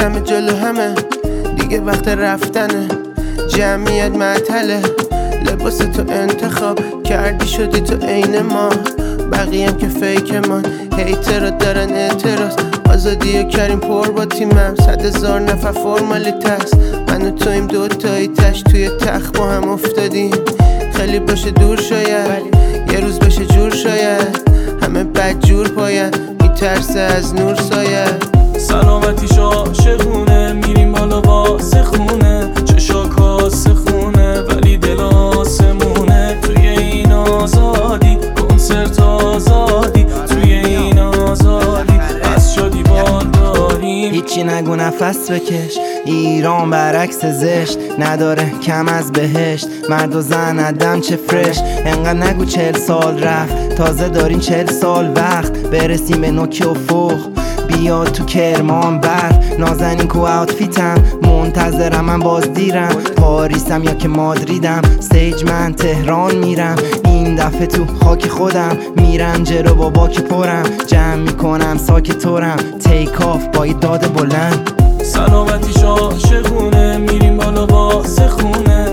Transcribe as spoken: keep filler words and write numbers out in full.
میرم جلو همه، دیگه وقت رفتنه. جمعیت معطله، لباس تو انتخاب کردی شدی تو عین ما. بقیه هم که فیک من، هیترات دارن اعتراض. آزادی و کریم پر با تیمم، صد هزار نفر فرمالیته است. من و تویم دوتایی تش توی تخت با هم افتادیم. خیلی باشه دور شاید، یه روز بشه جور شاید. همه بد جور پاین، میترسه از نور ساید. سلامتیش عاشقونه، میریم بالا واسه خونه. چشاک واسه خونه ولی دل آسمونه. توی این آزادی کنسرت آزادی، توی این آزادی از شادی بار داریم. هیچی نگو نفس بکش، ایران برعکس زشت نداره کم از بهشت. مرد و زن ادم چه فرش، انقدر نگو چهل سال رفت، تازه دارین چهل سال وقت برسیم به نوک افق. بیاد تو کرمان برف، نازنین کو آوتفیتم، منتظرم من باز دیرم. پاریسم یا که مادریدم، استیج من تهران میرم. این دفعه تو خاک خودم میرم جلو با باک پرم. جمع میکنم ساک تورم، تیک آف با یه داد بلند. سلامتیش عاشقونه، میریم بالا واسه خونه.